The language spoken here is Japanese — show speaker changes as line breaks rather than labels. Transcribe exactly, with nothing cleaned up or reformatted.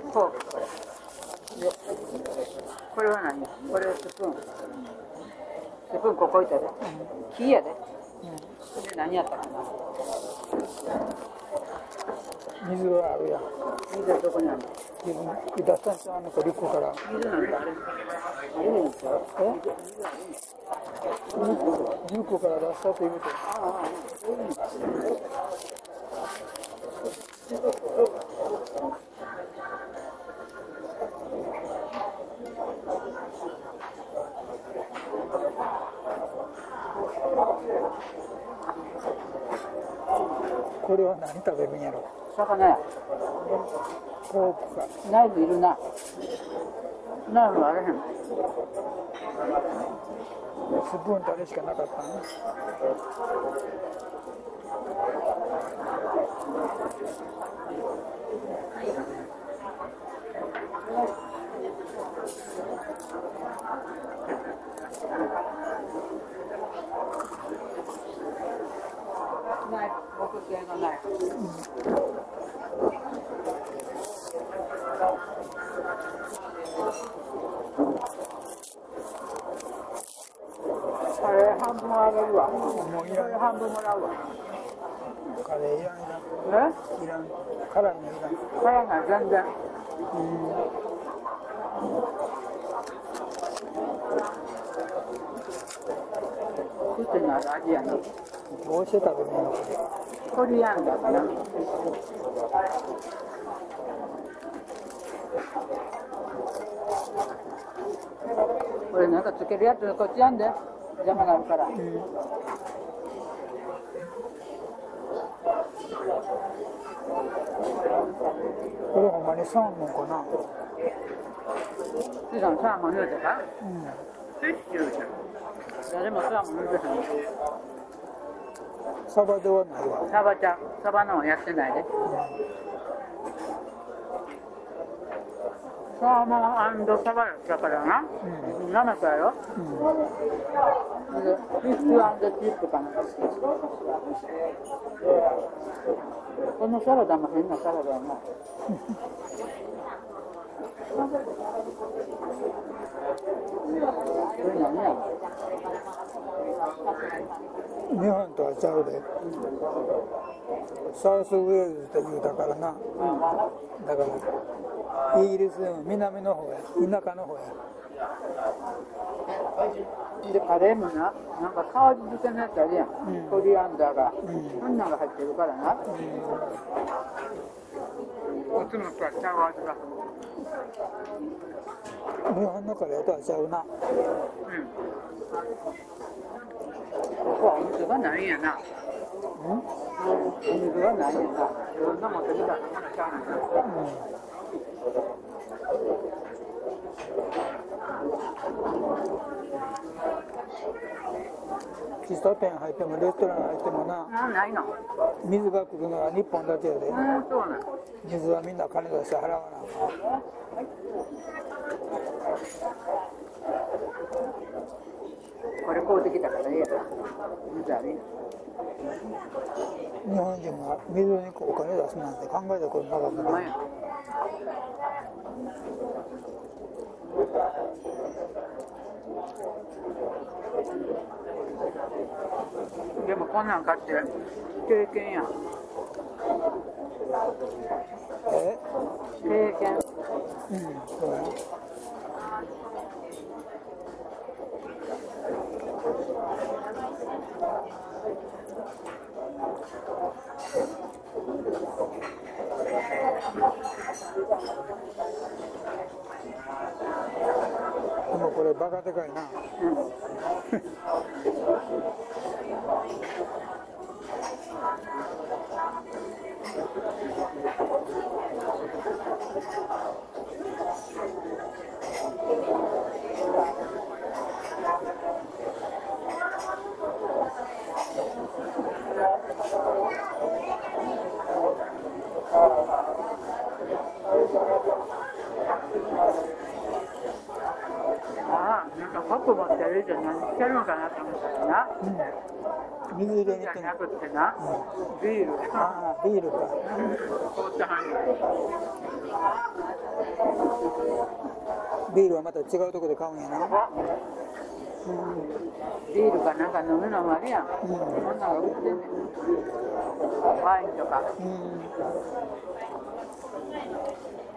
フォークこれ。で、これは何？これはスプーン。スプーンここ置いたで。木やで。うん。で何やったかな。
水はあるやん。
水はどこにあるの？
自分出したんですよ、あの子リュックから。
水なんてあれ。あれですよ。
え？リュックから出したと言うて。
ああ、そういうの。
これは何食べるんやろ。
魚や。
ポークか。
ナイフいるな。ナイフあれへん。
スプーンとあれしかなかったね。
ナイフ、木製のナイフ。うん、カレー半分あげるわ。もういらん。半分もらうわ。
カレーいらんいらん。
え？
いらん。辛いのいらん。
辛いの全然。うん。癖のある味やな。
どうして食べるの？
コリアンダーかな。これなんかつけるやつこっちやんで邪魔があるから。うん、
これほんまにサーモンかな。
普段サーモン言うてか？
うん。
フィッシュじゃん。誰もサーモン言うてへん。
サバではないわ。
サバちゃん、サバのやってないで。うん、サーモン&サバだからな。うん。ななつやろ。うん。で、フィッシュ&チップかな。このサラダも変なサラダやな。これ何や？
日本とはちゃうで。うん、サウスウェールズって言うたからな。うん、だからイギリスでも南の方や、田舎の方や。
でカレーもな、なんか川味漬けのやつあるやん。うん、コリアンダーが、うん、そんなんが入ってるからな。うん、おつむとはちゃう味が。
日本のカレーとはちゃうな。うん。
ここはお水がないんやな。うん？お水がないんやな。いろんなもん手伝ってもらっちゃうのな。うん。
喫茶店入ってもレストラン入ってもな。
あ、ないの。
水が来るのは日本だけやで。
うん、そうなの。
水はみんな金出して払わな。
これ買うてきたからいいやな。水あるよ。
日本人が水にお金出すなんて考えたことなかったね。
でもこんなん買って経験やん。
え？
経験。
うん、そうや。でもこれバカでかいな。うん。ああ、なんかパック持ってるじゃ何してるのかなと思ったらな。 うん、水入れに
じゃなくってな、うん、ビール。
ああ、ビールか。
凍ったはんねん。
ビールはまた違うところで買うんやな。
ビールかなんか飲むのもあるやん、こんなのが売ってんねん、ワインとか。
うん